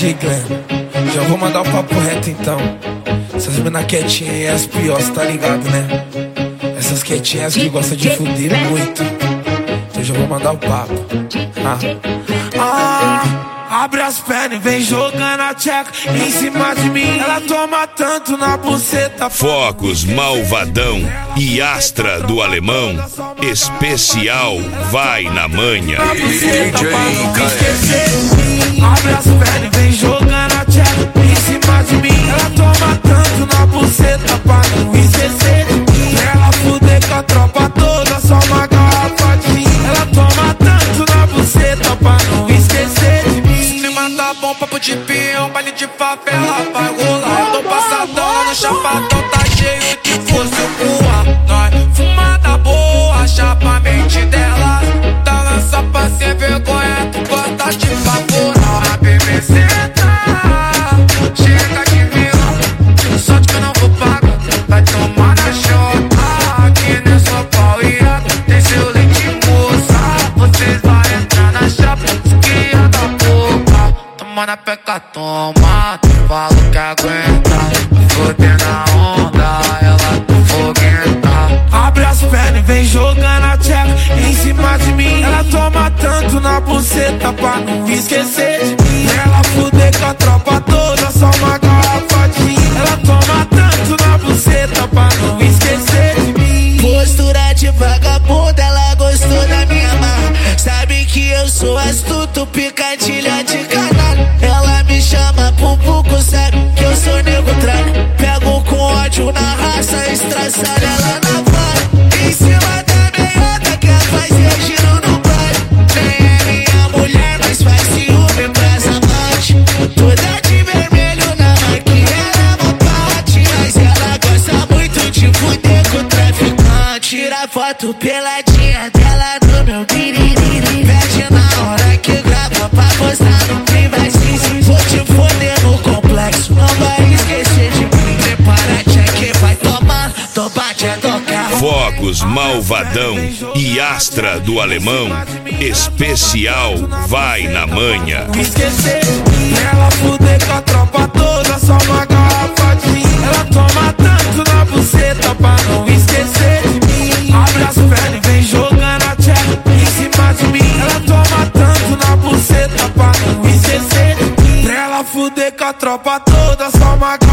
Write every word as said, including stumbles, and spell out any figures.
D J Glenn, já vou mandar o papo reto então. Essas mina quietinhas e as piores, tá ligado, né? Essas quietinhas que gostam de fuder muito. Então já vou mandar o papo. Ah, ah, abre as pernas e vem jogando a tcheca em cima de mim. Ela toma tanto na buceta. Focos, Malvadão e Astra do Alemão. Especial vai na manha. D J abre as pernas e vem jogando a tcheca em cima de mim. Ela toma tanto na buceta pra não esquecer de mim. Ela fuder com a tropa toda, só uma garrafa de mim. Ela toma tanto na buceta pra não esquecer de mim. Se manda bom, papo de peão, baile de favela vai rolar. Eu tô passadão lá no chapadão, tá cheio de força, eu voar. Nós fumada boa, chapa a mente dela. Tá lá só pra ser vergonha, tu gosta de favorar. A bebê senta, chega de vilão. Sorte que eu não vou pagar, vai tomar na chota. Aqui nessa pauíra tem seu leite moça. Vocês vão entrar na chapa, esquia da boca. Toma na peca, toma, falo que aguenta. Foder na onda, ela tá foguenta. Abre as pernas e vem jogando a tcheca em cima de mim. Ela toma tanto na buceta pra não esquecer de mim. Ela fuder com a tropa toda, só uma garrafa de mim. Ela toma tanto na buceta pra não esquecer de mim. Postura de vagabunda, ela gostou da minha marra. Sabe que eu sou astuto, picadilha de canalha. Ela me chama pro pouco, sabe que eu sou nego tralha. Pego com ódio na raça, estraçalha ela na vara. Em cima da meiota, quer fazer giro no baile. Nem é minha mulher, mas faz ciúme pras amantes. Toda de vermelho na maquiagem, uma paute. Mas ela gosta muito de fuder com o traficante. Tira foto peladinha dela no meu biriri. Pede na hora que grava pra postar no privacy. Vou te foder no complexo, não vai esquecer de mim. Prepara, check, vai tomar, tô batendo carro. Focos, Malvadão e Astra do Alemão. Especial vai na manha. Esquecer de mim. Ela fuder com a tropa toda, só uma garrafa de mim. Ela toma tanto na buceta pra não esquecer de mim. Abre as pernas e vem jogando a tcheca em cima de mim. Ela toma tanto na buceta pra não esquecer de mim. Pra ela fuder com a tropa toda, só uma